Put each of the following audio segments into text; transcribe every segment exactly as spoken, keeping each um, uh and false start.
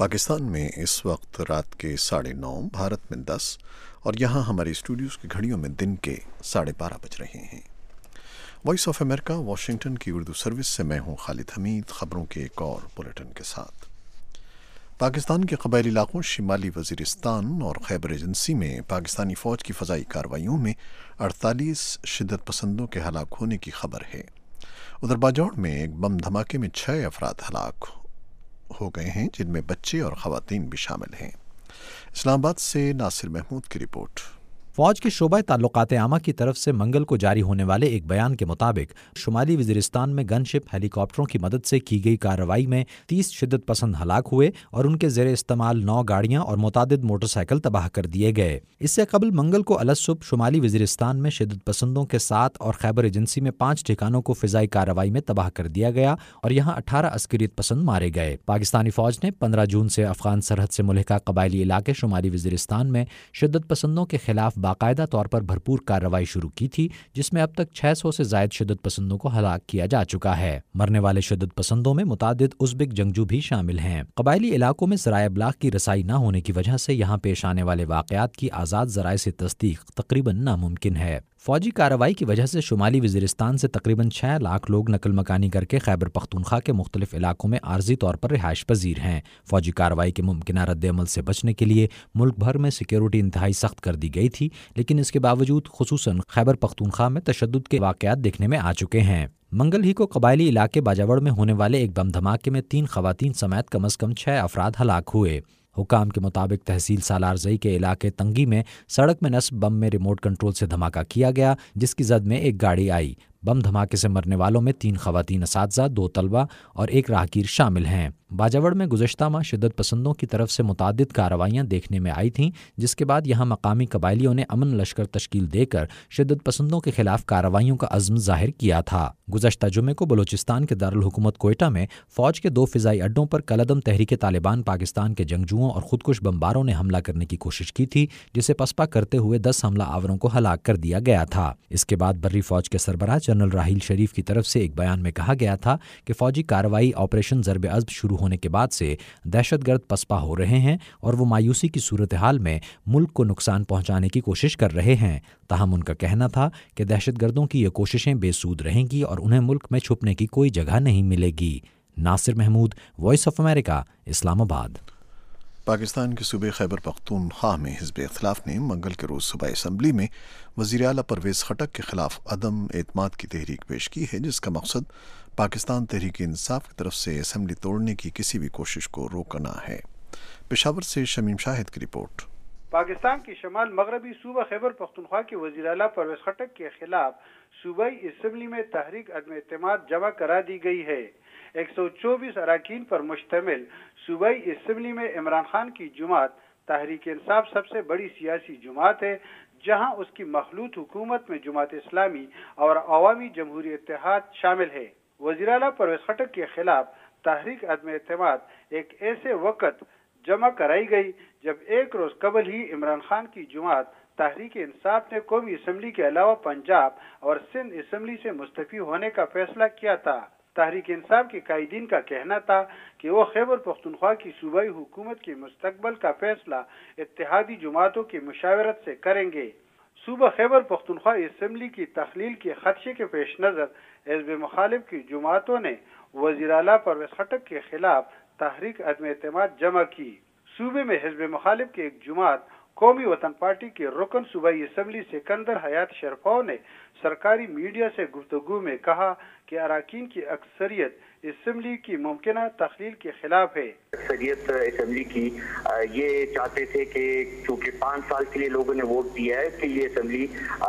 پاکستان میں اس وقت رات کے ساڑھے نو، بھارت میں دس اور یہاں ہمارے اسٹوڈیوز کی گھڑیوں میں دن کے ساڑھے بارہ بج رہے ہیں۔ وائس آف امریکہ واشنگٹن کی اردو سروس سے میں ہوں خالد حمید، خبروں کے ایک اور بلیٹن کے ساتھ۔ پاکستان کے قبائلی علاقوں شمالی وزیرستان اور خیبر ایجنسی میں پاکستانی فوج کی فضائی کارروائیوں میں اڑتالیس شدت پسندوں کے ہلاک ہونے کی خبر ہے۔ ادھر باجوڑ میں ایک بم دھماکے میں چھ افراد ہلاک ہو گئے ہیں، جن میں بچے اور خواتین بھی شامل ہیں۔ اسلام آباد سے ناصر محمود کی رپورٹ۔ فوج کے شعبہ تعلقات عامہ کی طرف سے منگل کو جاری ہونے والے ایک بیان کے مطابق شمالی وزیرستان میں گن شپ ہیلی کاپٹروں کی مدد سے کی گئی کارروائی میں تیس شدت پسند ہلاک ہوئے اور ان کے زیر استعمال نو گاڑیاں اور متعدد موٹر سائیکل تباہ کر دیے گئے۔ اس سے قبل منگل کو الصبح شمالی وزیرستان میں شدت پسندوں کے ساتھ اور خیبر ایجنسی میں پانچ ٹھکانوں کو فضائی کارروائی میں تباہ کر دیا گیا اور یہاں اٹھارہ عسکریت پسند مارے گئے۔ پاکستانی فوج نے پندرہ جون سے افغان سرحد سے ملحقہ قبائلی علاقے شمالی وزیرستان میں شدت پسندوں کے خلاف باقاعدہ طور پر بھرپور کارروائی شروع کی تھی، جس میں اب تک چھ سو سے زائد شدت پسندوں کو ہلاک کیا جا چکا ہے۔ مرنے والے شدت پسندوں میں متعدد ازبک جنگجو بھی شامل ہیں۔ قبائلی علاقوں میں ذرائع ابلاغ کی رسائی نہ ہونے کی وجہ سے یہاں پیش آنے والے واقعات کی آزاد ذرائع سے تصدیق تقریباً ناممکن ہے۔ فوجی کارروائی کی وجہ سے شمالی وزیرستان سے تقریباً چھ لاکھ لوگ نقل مکانی کر کے خیبر پختونخوا کے مختلف علاقوں میں عارضی طور پر رہائش پذیر ہیں۔ فوجی کارروائی کے ممکنہ رد عمل سے بچنے کے لیے ملک بھر میں سیکیورٹی انتہائی سخت کر دی گئی تھی، لیکن اس کے باوجود خصوصاً خیبر پختونخوا میں تشدد کے واقعات دیکھنے میں آ چکے ہیں۔ منگل ہی کو قبائلی علاقے باجوڑ میں ہونے والے ایک بم دھماکے میں تین خواتین سمیت کم از کم چھ افراد ہلاک ہوئے۔ حکام کے مطابق تحصیل سالارزئی کے علاقے تنگی میں سڑک میں نصب بم میں ریموٹ کنٹرول سے دھماکہ کیا گیا، جس کی زد میں ایک گاڑی آئی۔ بم دھماکے سے مرنے والوں میں تین خواتین اساتذہ، دو طلبہ اور ایک راہگیر شامل ہیں۔ باجوڑ میں گزشتہ ماہ شدت پسندوں کی طرف سے متعدد کارروائیاں دیکھنے میں آئی تھیں، جس کے بعد یہاں مقامی قبائلیوں نے امن لشکر تشکیل دے کر شدت پسندوں کے خلاف کارروائیوں کا عزم ظاہر کیا تھا۔ گزشتہ جمعے کو بلوچستان کے دارالحکومت کوئٹہ میں فوج کے دو فضائی اڈوں پر کالعدم تحریک طالبان پاکستان کے جنگجوؤں اور خودکش بمباروں نے حملہ کرنے کی کوشش کی تھی، جسے پسپا کرتے ہوئے دس حملہ آوروں کو ہلاک کر دیا گیا تھا۔ اس کے بعد بری فوج کے سربراہ جنرل راحیل شریف کی طرف سے ایک بیان میں کہا گیا تھا کہ فوجی کارروائی آپریشن ضرب عضب شروع ہونے کے بعد سے دہشت گرد پسپا ہو رہے ہیں اور وہ مایوسی کی صورتحال میں ملک کو نقصان پہنچانے کی کوشش کر رہے ہیں۔ تاہم ان کا کہنا تھا کہ دہشت گردوں کی یہ کوششیں بے سود رہیں گی اور انہیں ملک میں چھپنے کی کوئی جگہ نہیں ملے گی۔ Nasir Mahmood, voice of America, Islamabad. Pakistan کے صوبے خیبر پختونخوا میں حزب اختلاف نے منگل کے روز صوبائی اسمبلی میں وزیر اعلیٰ پرویز خٹک کے خلاف عدم اعتماد کی تحریک پیش کی ہے، جس کا مقصد پاکستان تحریک انصاف کی طرف سے اسمبلی توڑنے کی کسی بھی کوشش کو روکنا ہے۔ پشاور سے شمیم شاہد کی رپورٹ۔ پاکستان کے شمال مغربی صوبہ خیبر پختونخوا کے وزیر اعلیٰ پرویز خٹک کے خلاف صوبائی اسمبلی میں تحریک عدم اعتماد جمع کرا دی گئی ہے۔ ایک سو چوبیس اراکین پر مشتمل صوبائی اسمبلی میں عمران خان کی جماعت تحریک انصاف سب سے بڑی سیاسی جماعت ہے، جہاں اس کی مخلوط حکومت میں جماعت اسلامی اور عوامی جمہوری اتحاد شامل ہے۔ وزیر اعلیٰ پرویز خٹک کے خلاف تحریک عدم اعتماد ایک ایسے وقت جمع کرائی گئی جب ایک روز قبل ہی عمران خان کی جماعت تحریک انصاف نے قومی اسمبلی کے علاوہ پنجاب اور سندھ اسمبلی سے مستعفی ہونے کا فیصلہ کیا تھا۔ تحریک انصاف کے قائدین کا کہنا تھا کہ وہ خیبر پختونخوا کی صوبائی حکومت کے مستقبل کا فیصلہ اتحادی جماعتوں کی مشاورت سے کریں گے۔ صوبہ خیبر پختونخوا اسمبلی کی تخلیل کے خدشے کے پیش نظر حزب مخالف کی جماعتوں نے وزیر اعلیٰ پرویز خٹک کے خلاف تحریک عدم اعتماد جمع کی۔ صوبے میں حزب مخالف کی ایک جماعت قومی وطن پارٹی کے رکن صوبائی اسمبلی سکندر حیات شرفاؤ نے سرکاری میڈیا سے گفتگو میں کہا کہ اراکین کی اکثریت اسمبلی کی ممکنہ تخلیل کے خلاف ہے۔ اکثریت اسمبلی کی یہ چاہتے تھے کہ چونکہ پانچ سال کے لیے لوگوں نے ووٹ دیا ہے کہ یہ اسمبلی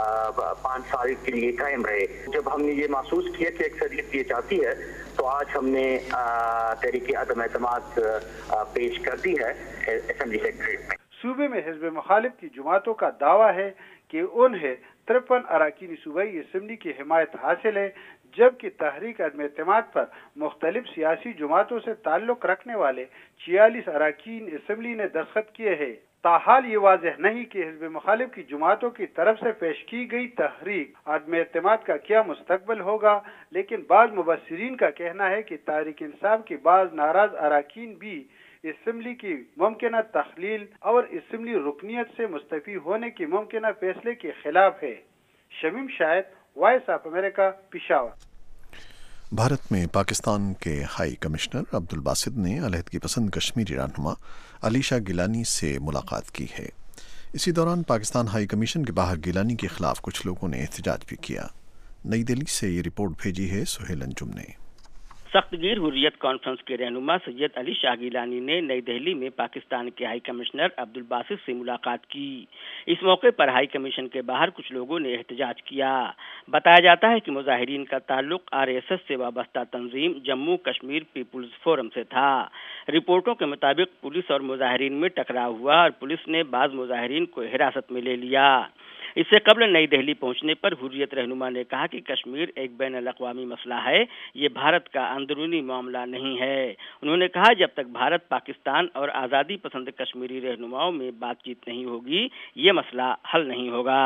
پانچ سال کے لیے قائم رہے۔ جب ہم نے یہ محسوس کیا کہ اکثریت یہ چاہتی ہے تو آج ہم نے تحریک عدم اعتماد پیش کر دی ہے اسمبلی سیکریٹریٹ میں۔ صوبے میں حزب مخالف کی جماعتوں کا دعویٰ ہے کہ انہیں ترپن اراکین صوبائی اسمبلی کی حمایت حاصل ہے، جبکہ تحریک عدم اعتماد پر مختلف سیاسی جماعتوں سے تعلق رکھنے والے چھیالیس اراکین اسمبلی نے دستخط کیے ہیں۔ تاحال یہ واضح نہیں کہ حزب مخالف کی جماعتوں کی طرف سے پیش کی گئی تحریک عدم اعتماد کا کیا مستقبل ہوگا، لیکن بعض مبصرین کا کہنا ہے کہ تحریک انصاف کے بعض ناراض اراکین بھی اسمبلی کی ممکنہ تخلیل اور اسمبلی رکنیت سے مستعفی ہونے کی ممکنہ فیصلے کے خلاف ہے۔ Shamim Shahid, voice of America, Peshawar. Bharat میں پاکستان کے ہائی کمشنر عبدالباسط نے علیحدگی پسند کشمیری رہنما علیشہ گیلانی سے ملاقات کی ہے۔ اسی دوران پاکستان ہائی کمیشن کے باہر گیلانی کے خلاف کچھ لوگوں نے احتجاج بھی کیا۔ نئی دہلی سے یہ رپورٹ بھیجی ہے سہیل انجم نے۔ سخت گیر حریت کانفرنس کے رہنما سید علی شاہ گیلانی نے نئی دہلی میں پاکستان کے ہائی کمشنر عبدالباسط سے ملاقات کی۔ اس موقع پر ہائی کمیشن کے باہر کچھ لوگوں نے احتجاج کیا۔ بتایا جاتا ہے کہ مظاہرین کا تعلق آر ایس ایس سے وابستہ تنظیم جموں کشمیر پیپلز فورم سے تھا۔ رپورٹوں کے مطابق پولیس اور مظاہرین میں ٹکراؤ ہوا اور پولیس نے بعض مظاہرین کو حراست میں لے لیا۔ اس سے قبل نئی دہلی پہنچنے پر حریت رہنما نے کہا کہ کشمیر ایک بین الاقوامی مسئلہ ہے، یہ بھارت کا اندرونی معاملہ نہیں ہے۔ انہوں نے کہا جب تک بھارت پاکستان اور آزادی پسند کشمیری رہنماؤں میں بات چیت نہیں ہوگی یہ مسئلہ حل نہیں ہوگا۔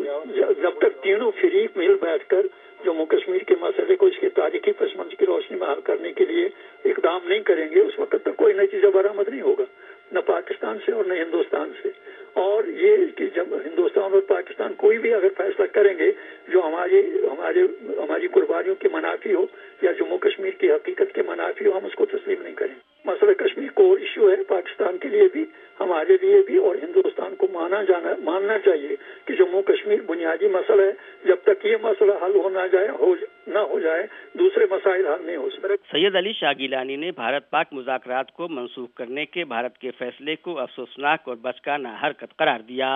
جب تک تینوں فریق مل بیٹھ کر جموں کشمیر کے مسئلے کو اس کی تاریخی پس منظر کی روشنی میں حل کرنے کے لیے اقدام نہیں کریں گے اس وقت تک کوئی نتیجہ برآمد نہیں ہوگا، نہ پاکستان سے اور نہ ہندوستان سے۔ اور یہ کہ جب ہندوستان اور پاکستان کوئی بھی اگر فیصلہ کریں گے جو ہماری ہمارے ہماری قربانیوں کے منافی ہو یا جموں کشمیر کی حقیقت کے منافی ہو، ہم اس کو تسلیم نہیں کریں۔ مسئلہ کشمیر کور ایشو ہے پاکستان کے لیے بھی، ہمارے لیے بھی، اور ہندوستان کو مانا جانا ماننا چاہیے کہ جموں کشمیر بنیادی مسئلہ ہے۔ جب تک یہ مسئلہ حل ہو نہ جائے ہو نہ ہو جائے دوسرے مسائل حل نہیں ہو سکتے۔ سید علی شاہ گیلانی نے بھارت پاک مذاکرات کو منسوخ کرنے کے بھارت کے فیصلے کو افسوسناک اور بچکانہ حرکت قرار دیا۔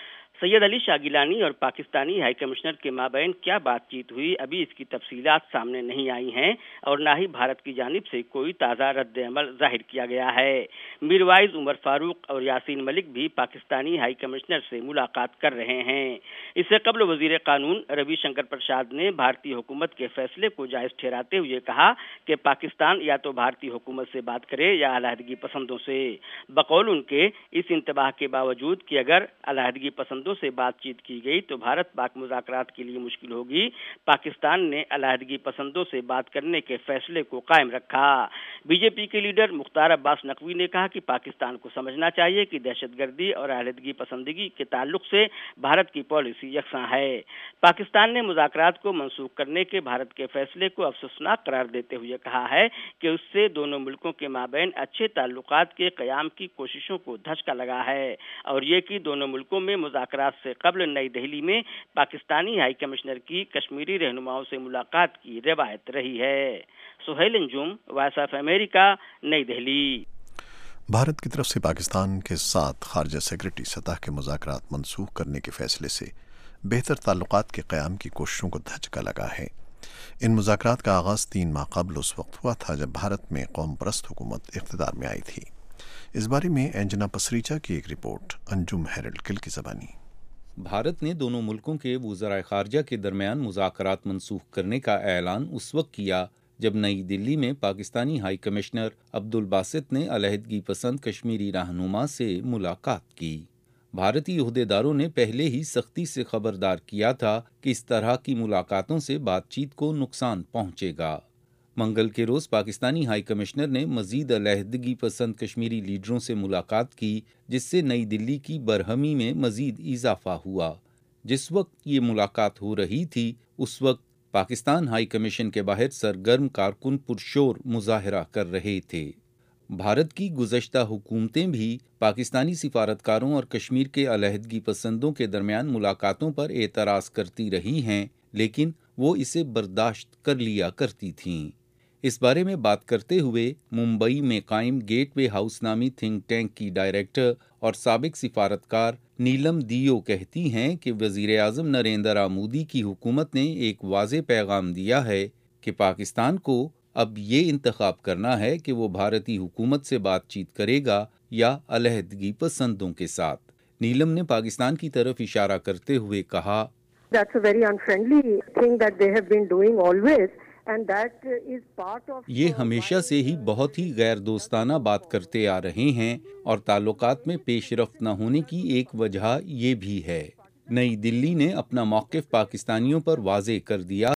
سید علی شاہ گیلانی اور پاکستانی ہائی کمشنر کے مابین کیا بات چیت ہوئی ابھی اس کی تفصیلات سامنے نہیں آئی ہیں اور نہ ہی بھارت کی جانب سے کوئی تازہ رد عمل ظاہر کیا گیا ہے۔ میروائز عمر فاروق اور یاسین ملک بھی پاکستانی ہائی کمشنر سے ملاقات کر رہے ہیں۔ اس سے قبل وزیر قانون روی شنکر پرساد نے بھارتی حکومت کے فیصلے کو جائز ٹھہراتے ہوئے کہا کہ پاکستان یا تو بھارتی حکومت سے بات کرے یا علیحدگی پسندوں سے۔ بقول ان کے اس انتباہ کے باوجود کہ اگر علیحدگی پسندوں سے بات چیت کی گئی تو بھارت پاک مذاکرات کے لیے مشکل ہوگی، پاکستان نے علیحدگی پسندوں سے بات کرنے کے فیصلے کو قائم رکھا۔ بی جے پی کے لیڈر مختار عباس نقوی نے کہا کہ پاکستان کو سمجھنا چاہیے کہ دہشت گردی اور علیحدگی پسندگی کے تعلق سے بھارت کی پالیسی یکساں ہے۔ پاکستان نے مذاکرات کو منسوخ کرنے کے بھارت کے فیصلے کو افسوسناک قرار دیتے ہوئے کہا ہے کہ اس سے دونوں ملکوں کے مابین اچھے تعلقات کے قیام کی کوششوں کو دھچکا لگا ہے اور یہ کہ دونوں ملکوں میں مذاکرات سے قبل نئی دہلی میں پاکستانی ہائی کمشنر کی کشمیری رہنماؤں سے ملاقات کی روایت رہی ہے۔ Suhail Anjum, voice of America, Nai Delhi. Bharat کی طرف سے پاکستان کے ساتھ خارجہ سیکرٹری سطح کے مذاکرات منسوخ کرنے کے فیصلے سے بہتر تعلقات کے قیام کی کوششوں کو دھچکا لگا ہے۔ ان مذاکرات کا آغاز تین ماہ قبل اس وقت ہوا تھا جب بھارت میں قوم پرست حکومت اقتدار میں آئی تھی۔ اس بارے میں اینجنا پسریچا کی ایک رپورٹ، انجم ہیرلڈ کل کی زبانی۔ بھارت نے دونوں ملکوں کے وزراء خارجہ کے درمیان مذاکرات منسوخ کرنے کا اعلان اس وقت کیا جب نئی دلی میں پاکستانی ہائی کمشنر عبدالباسط نے علیحدگی پسند کشمیری رہنما سے ملاقات کی۔ بھارتی عہدیداروں نے پہلے ہی سختی سے خبردار کیا تھا کہ اس طرح کی ملاقاتوں سے بات چیت کو نقصان پہنچے گا۔ منگل کے روز پاکستانی ہائی کمشنر نے مزید علیحدگی پسند کشمیری لیڈروں سے ملاقات کی جس سے نئی دلی کی برہمی میں مزید اضافہ ہوا۔ جس وقت یہ ملاقات ہو رہی تھی اس وقت پاکستان ہائی کمیشن کے باہر سرگرم کارکن پرشور مظاہرہ کر رہے تھے۔ بھارت کی گزشتہ حکومتیں بھی پاکستانی سفارتکاروں اور کشمیر کے علیحدگی پسندوں کے درمیان ملاقاتوں پر اعتراض کرتی رہی ہیں، لیکن وہ اسے برداشت کر لیا کرتی تھیں۔ اس بارے میں بات کرتے ہوئے ممبئی میں قائم گیٹ وے ہاؤس نامی تھنک ٹینک کی ڈائریکٹر اور سابق سفارتکار نیلم دیو کہتی ہیں کہ وزیر اعظم نریندر مودی کی حکومت نے ایک واضح پیغام دیا ہے کہ پاکستان کو اب یہ انتخاب کرنا ہے کہ وہ بھارتی حکومت سے بات چیت کرے گا یا علیحدگی پسندوں کے ساتھ۔ نیلم نے پاکستان کی طرف اشارہ کرتے ہوئے کہا، That's a very unfriendly thing that they have been doing always. And that is part of یہ ہمیشہ سے ہی بہت ہی غیر دوستانہ بات کرتے آ رہے ہیں اور تعلقات میں پیش رفت نہ ہونے کی ایک وجہ یہ بھی ہے۔ نئی دلی نے اپنا موقف پاکستانیوں پر واضح کر دیا